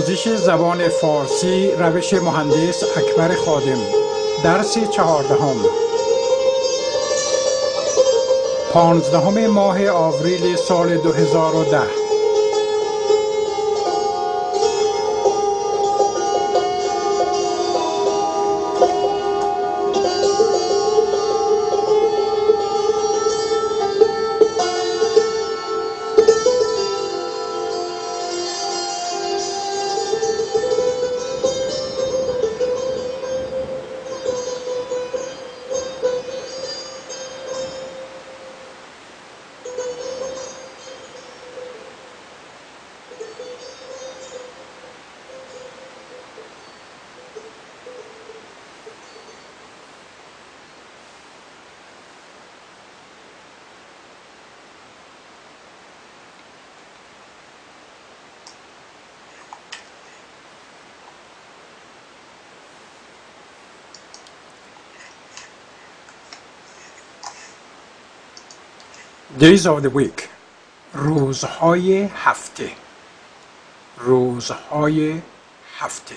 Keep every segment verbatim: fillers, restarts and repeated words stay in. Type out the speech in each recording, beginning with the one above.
آموزش زبان فارسی روش مهندس اکبر خادم درس چهاردهم پانزدهم ماه آوریل سال دو هزار و ده Days of the week روزهای هفته روزهای هفته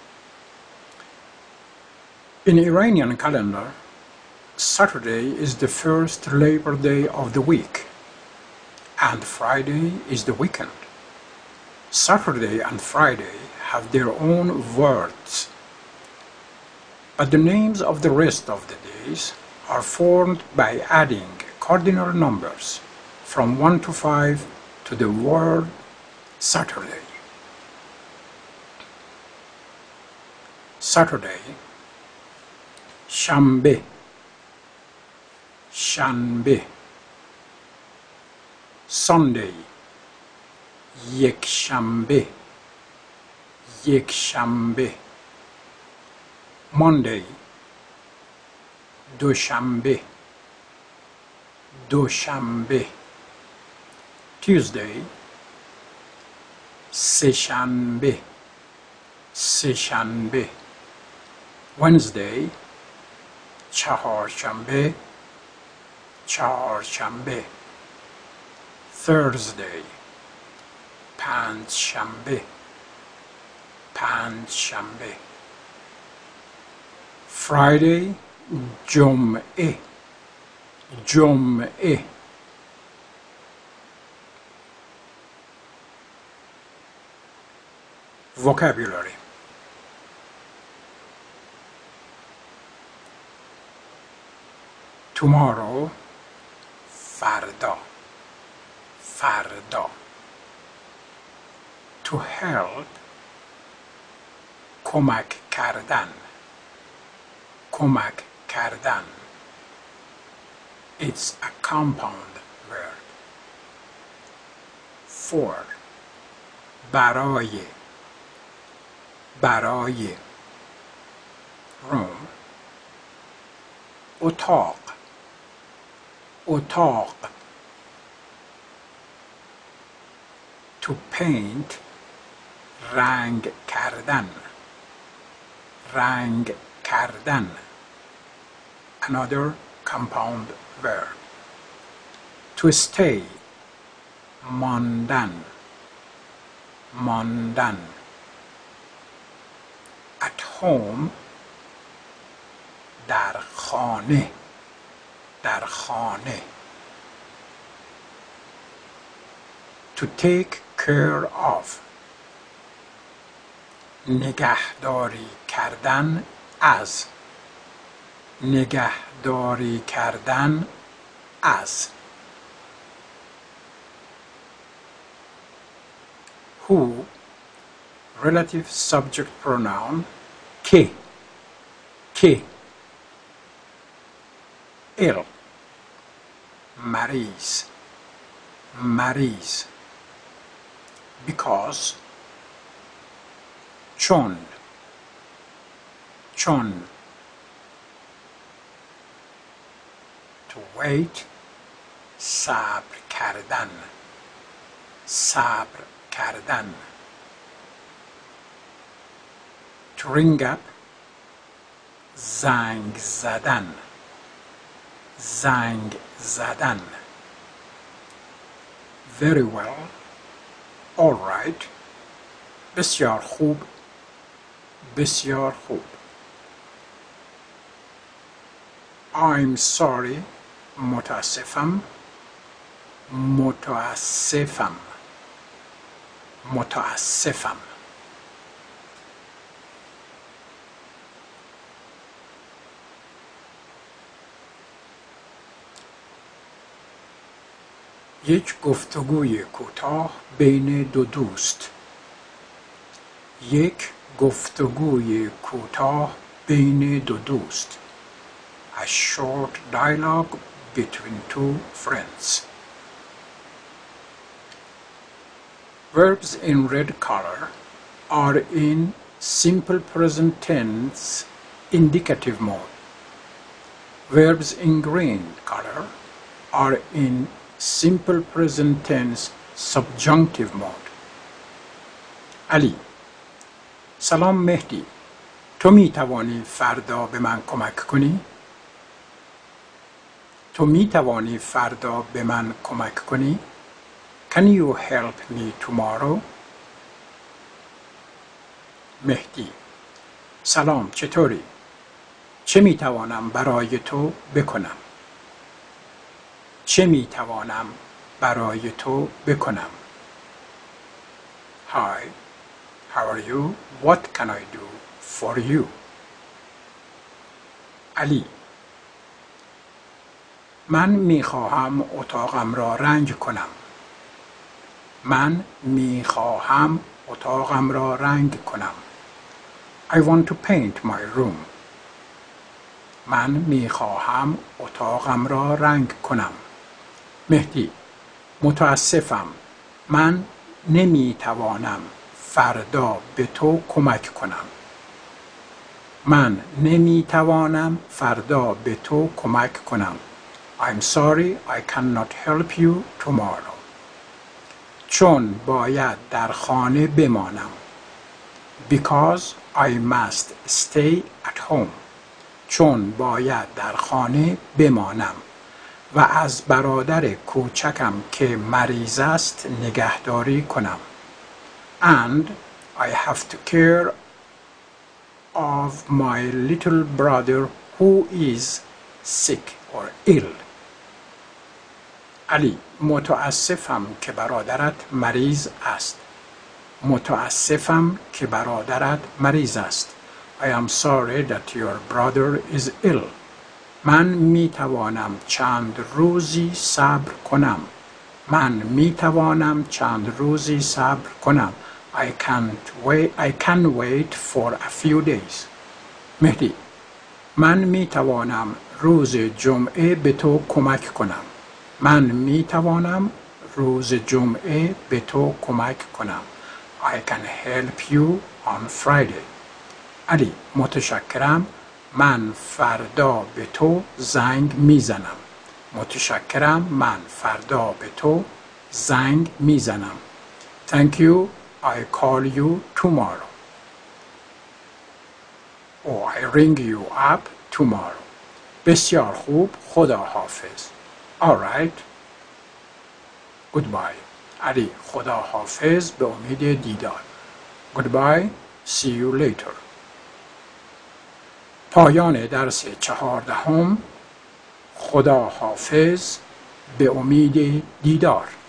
In Iranian calendar, Saturday is the first Labor Day of the week and Friday is the weekend. Saturday and Friday have their own words, but the names of the rest of the days are formed by adding cardinal numbers from one to five to the word Saturday. Saturday, شنبه شنبه Sunday, یکشنبه یکشنبه Monday, دوشنبه دوشنبه Tuesday, سه‌شنبه سه‌شنبه Wednesday, چهارشنبه چهارشنبه Thursday, پنجشنبه پنجشنبه Friday, جمعه جمعه Vocabulary Tomorrow, فردا فردا To help, کمک کردن کمک کردن It's a compound word. For, برای برای room, اتاق اتاق To paint, رنگ کردن رنگ کردن Another compound verb. To stay, ماندن ماندن At home, در خانه در خانه To take care of, نگهداری کردن از نگهداری کردن از Who, relative subject pronoun که که ill, مریض مریض Because, چون چون To wait, صبر کردن صبر کردن To ring up, زنگ زدن زنگ زدن Very well, all right, بسیار خوب، بسیار خوب. I'm sorry. متاسفم، متاسفم، متاسفم. یک گفتگوی کوتاه بین دو دوست. یک گفتگوی کوتاه بین دو دوست. A short dialogue between two friends. Verbs in red color are in simple present tense indicative mode. Verbs in green color are in simple present tense subjunctive mode. علی: سلام مهدی، تو می توانی فردا به من کمک کنی؟ تو می توانی فردا به من کمک کنی؟ Can you help me tomorrow? مهدی: سلام، چطوری؟ چه می توانم برای تو بکنم؟ چه می توانم برای تو بکنم؟ Hi, how are you? What can I do for you? علی: من می خواهم اتاقم را رنگ کنم. من می خواهم اتاقم را رنگ کنم. I want to paint my room. من می خواهم اتاقم را رنگ کنم. مهدی: متاسفم، من نمی توانم فردا به تو کمک کنم. من نمی توانم فردا به تو کمک کنم. I'm sorry, I cannot help you tomorrow. چون باید در خانه بمانم. Because I must stay at home. چون باید در خانه بمانم و از برادر کوچکم که مریض است نگهداری کنم. And I have to care of my little brother who is sick or ill. علی: متاسفم که برادرت مریض است. متاسفم که برادرت مریض است. I am sorry that your brother is ill. من می توانم چند روزی صبر کنم. من می توانم چند روزی صبر کنم. I can't wait. I can wait for a few days. مهدی: من می توانم روز جمعه به تو کمک کنم. من می توانم روز جمعه به تو کمک کنم. I can help you on Friday. علی: متشکرم، من فردا به تو زنگ میزنم. متشکرم، من فردا به تو زنگ میزنم. Thank you, I call you tomorrow. Or I ring you up tomorrow. بسیار خوب، خدا حافظ. All right. Goodbye. علی: خدا حافظ، به امید دیدار. Goodbye, see you later. پایان درس چهاردهم. خدا حافظ، به امید دیدار.